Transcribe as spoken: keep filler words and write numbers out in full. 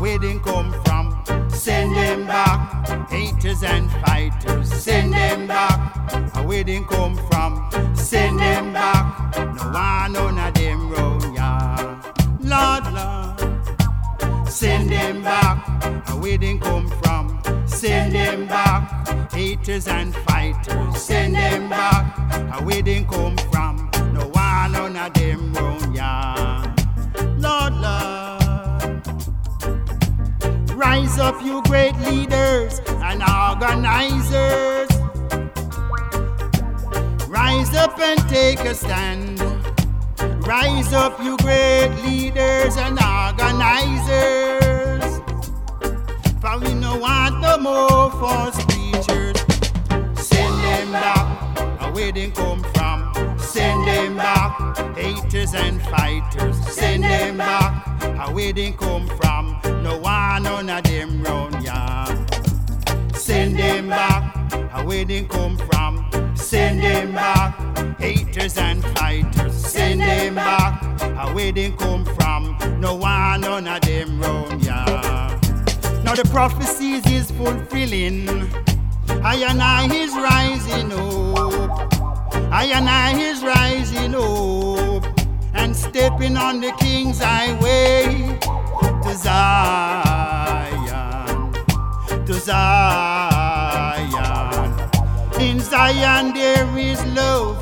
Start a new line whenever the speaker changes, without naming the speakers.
where they come from. Send them back, haters and fighters. Send them back, where they come from. Send them back, no one none of them round ya. Lord, Lord, send them back, where they come from. Send them back, haters and fighters. Send them back, where they come from. No one none of them round ya. Lord, Lord, rise up, you great leaders and organizers. Rise up and take a stand. Rise up, you great leaders and organizers. For we no want no more false preachers. Send them back, where they come from. Send them back, haters and fighters. Send them back, where they come from. No one none of them round ya. Send them back, where they come from. Send them back, haters and fighters. Send them back, where they come from. No one none of them round ya. Now the prophecies is fulfilling. I and I is rising up. I and I is rising up and stepping on the King's highway to Zion, to Zion. In Zion there is love.